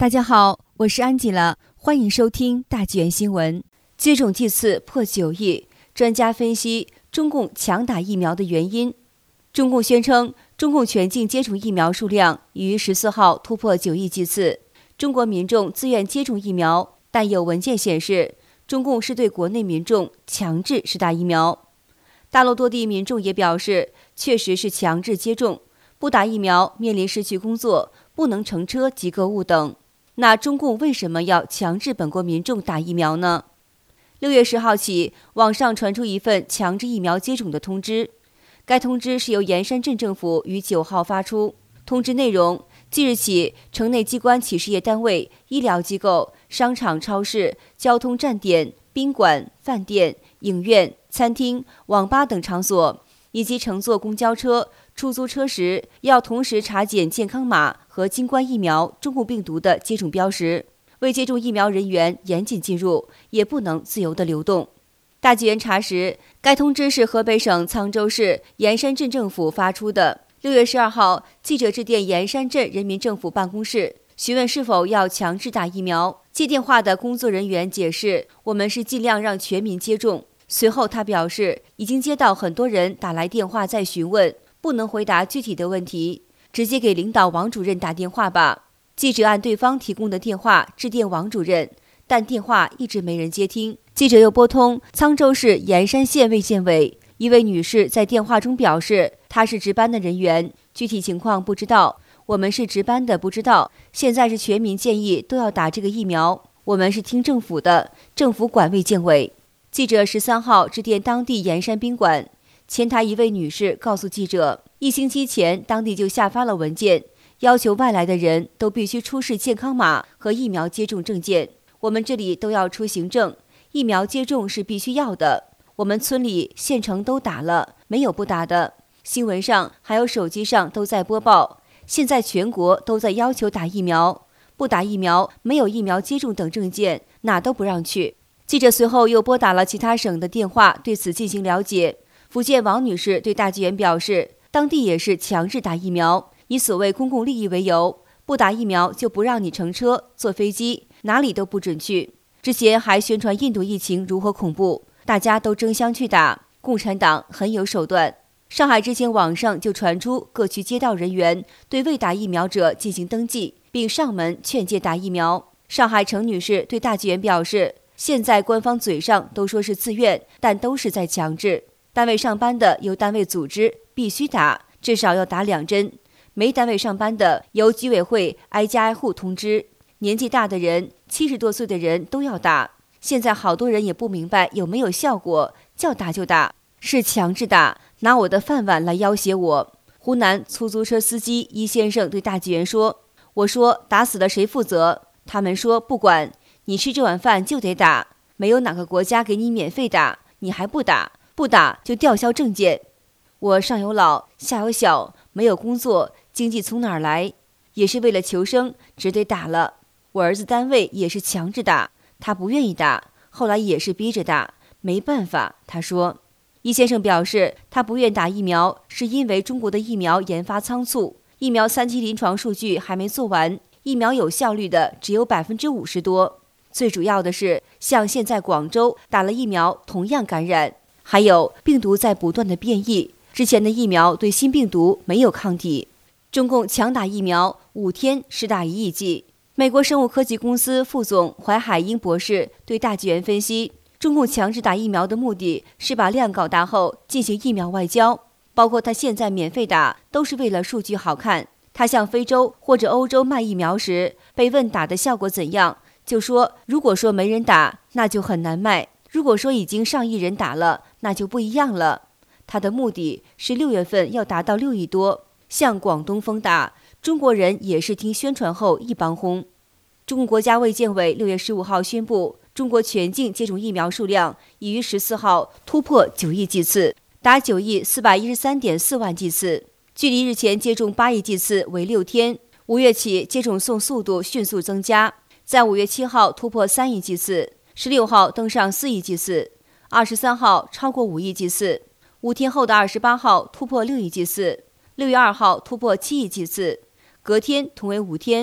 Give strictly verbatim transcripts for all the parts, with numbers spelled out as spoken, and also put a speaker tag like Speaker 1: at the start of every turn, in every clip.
Speaker 1: 大家好，我是安吉拉，欢迎收听大纪元新闻。接种剂次破九亿，专家分析中共强打疫苗的原因。中共宣称，中共全境接种疫苗数量已于十四号突破九亿剂次，中国民众自愿接种疫苗，但有文件显示，中共是对国内民众强制施打疫苗。大陆多地民众也表示，确实是强制接种，不打疫苗面临失去工作、不能乘车及购物等。那中共为什么要强制本国民众打疫苗呢？六月十号起，网上传出一份强制疫苗接种的通知。该通知是由盐山镇政府于九号发出。通知内容：即日起，城内机关企事业单位、医疗机构、商场、超市、交通站点、宾馆、饭店、影院、餐厅、网吧等场所，以及乘坐公交车、出租车时，要同时查检健康码和新冠疫苗中共病毒的接种标识。未接种疫苗人员严禁进入，也不能自由的流动。大纪元查实，该通知是河北省沧州市盐山镇政府发出的。六月十二号，记者致电盐山镇人民政府办公室，询问是否要强制打疫苗。接电话的工作人员解释，我们是尽量让全民接种。随后他表示，已经接到很多人打来电话在询问，不能回答具体的问题，直接给领导王主任打电话吧。记者按对方提供的电话致电王主任，但电话一直没人接听。记者又拨通沧州市盐山县卫健委，一位女士在电话中表示，她是值班的人员，具体情况不知道，我们是值班的不知道，现在是全民建议都要打这个疫苗，我们是听政府的，政府管卫健委。记者十三号致电当地盐山宾馆，前台一位女士告诉记者，一星期前当地就下发了文件，要求外来的人都必须出示健康码和疫苗接种证件，我们这里都要出行证，疫苗接种是必须要的，我们村里县城都打了，没有不打的。新闻上还有手机上都在播报，现在全国都在要求打疫苗，不打疫苗、没有疫苗接种等证件哪都不让去。记者随后又拨打了其他省的电话，对此进行了解。福建王女士对大纪元表示，当地也是强制打疫苗，以所谓公共利益为由，不打疫苗就不让你乘车、坐飞机，哪里都不准去。之前还宣传印度疫情如何恐怖，大家都争相去打，共产党很有手段。上海之前网上就传出各区街道人员对未打疫苗者进行登记，并上门劝诫打疫苗。上海程女士对大纪元表示，现在官方嘴上都说是自愿，但都是在强制。单位上班的由单位组织必须打，至少要打两针。没单位上班的由居委会挨家挨户通知。年纪大的人、七十多岁的人都要打。现在好多人也不明白有没有效果，叫打就打，是强制打，拿我的饭碗来要挟我。湖南出租车司机一先生对大纪元说，我说打死了谁负责？他们说不管，你吃这碗饭就得打，没有哪个国家给你免费打，你还不打，不打就吊销证件。我上有老下有小，没有工作，经济从哪儿来？也是为了求生，只得打了。我儿子单位也是强制打，他不愿意打，后来也是逼着打，没办法。他说，易先生表示，他不愿打疫苗，是因为中国的疫苗研发仓促，疫苗三期临床数据还没做完，疫苗有效率的只有百分之五十多。最主要的是，像现在广州打了疫苗同样感染，还有病毒在不断的变异，之前的疫苗对新病毒没有抗体。中共强打疫苗，五天施打一亿剂。美国生物科技公司副总怀海英博士对大纪元分析，中共强制打疫苗的目的是把量搞大后进行疫苗外交，包括他现在免费打都是为了数据好看。他向非洲或者欧洲卖疫苗时，被问打的效果怎样，就说如果说没人打，那就很难卖；如果说已经上亿人打了，那就不一样了。他的目的是六月份要达到六亿多。向广东封打，中国人也是听宣传后一帮轰。中国国家卫健委六月十五号宣布，中国全境接种疫苗数量已于十四号突破九亿剂次，达九亿四百一十三点四万剂次，距离日前接种八亿剂次为六天。五月起，接种送速度迅速增加，在五月七号突破三亿剂次，十六号登上四亿剂次，二十三号超过五亿剂次，五天后的二十八号突破六亿剂次。六月二号突破七亿剂次，隔天同为五天，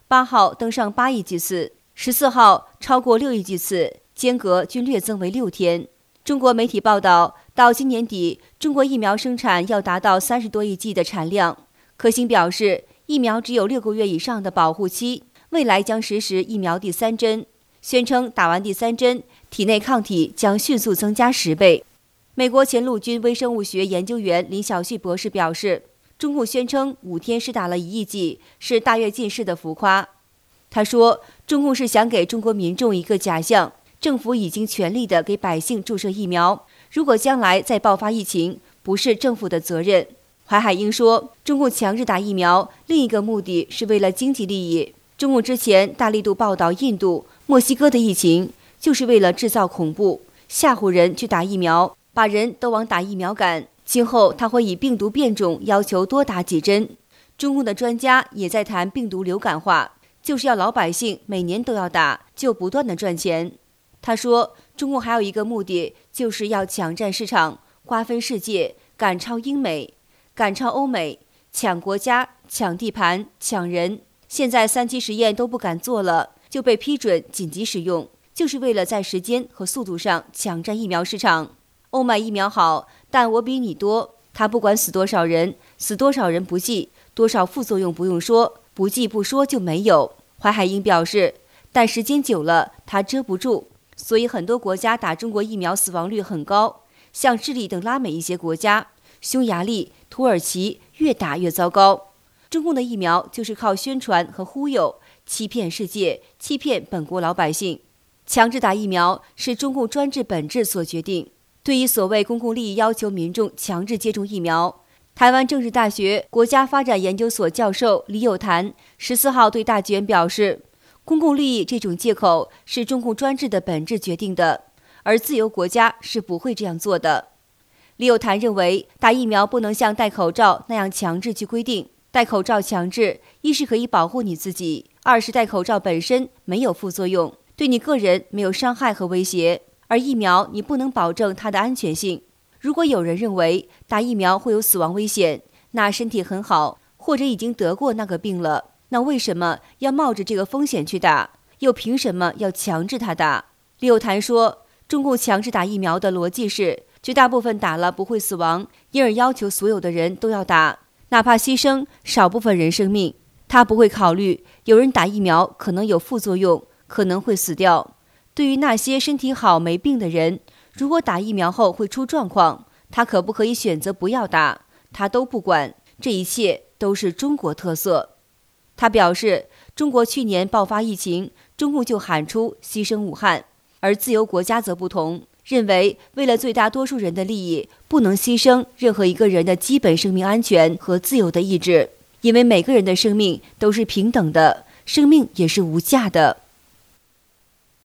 Speaker 1: 八号登上八亿剂次，十四号超过六亿剂次，间隔均略增为六天。中国媒体报道，到今年底，中国疫苗生产要达到三十多亿剂的产量。科兴表示，疫苗只有六个月以上的保护期，未来将实施疫苗第三针，宣称打完第三针，体内抗体将迅速增加十倍。美国前陆军微生物学研究员林晓旭博士表示，中共宣称五天施打了一亿剂，是大跃进式的浮夸。他说，中共是想给中国民众一个假象，政府已经全力地给百姓注射疫苗，如果将来再爆发疫情，不是政府的责任。怀海英说，中共强制打疫苗，另一个目的是为了经济利益。中共之前大力度报道印度、墨西哥的疫情，就是为了制造恐怖，吓唬人去打疫苗，把人都往打疫苗赶。今后他会以病毒变种要求多打几针。中共的专家也在谈病毒流感化，就是要老百姓每年都要打，就不断的赚钱。他说，中共还有一个目的，就是要抢占市场，瓜分世界，赶超英美，赶超欧美，抢国家，抢地盘，抢人。现在三期实验都不敢做了，就被批准紧急使用，就是为了在时间和速度上抢占疫苗市场。欧美疫苗好，但我比你多，他不管死多少人，死多少人不计，多少副作用不用说，不计不说就没有。怀海英表示，但时间久了，他遮不住，所以很多国家打中国疫苗死亡率很高，像智利等拉美一些国家，匈牙利、土耳其越打越糟糕。中共的疫苗就是靠宣传和忽悠，欺骗世界，欺骗本国老百姓。强制打疫苗是中共专制本质所决定。对于所谓公共利益要求民众强制接种疫苗，台湾政治大学国家发展研究所教授李有谭十四号对大纪元表示，公共利益这种借口是中共专制的本质决定的，而自由国家是不会这样做的。李有谭认为，打疫苗不能像戴口罩那样强制去规定。戴口罩强制，一是可以保护你自己，二是戴口罩本身没有副作用，对你个人没有伤害和威胁，而疫苗你不能保证它的安全性。如果有人认为打疫苗会有死亡危险，那身体很好，或者已经得过那个病了，那为什么要冒着这个风险去打？又凭什么要强制他打？李有谭说，中共强制打疫苗的逻辑是，绝大部分打了不会死亡，因而要求所有的人都要打。哪怕牺牲少部分人生命，他不会考虑有人打疫苗可能有副作用，可能会死掉。对于那些身体好没病的人，如果打疫苗后会出状况，他可不可以选择不要打，他都不管。这一切都是中国特色。他表示，中国去年爆发疫情，中共就喊出牺牲武汉，而自由国家则不同，认为为了最大多数人的利益，不能牺牲任何一个人的基本生命安全和自由的意志，因为每个人的生命都是平等的，生命也是无价的。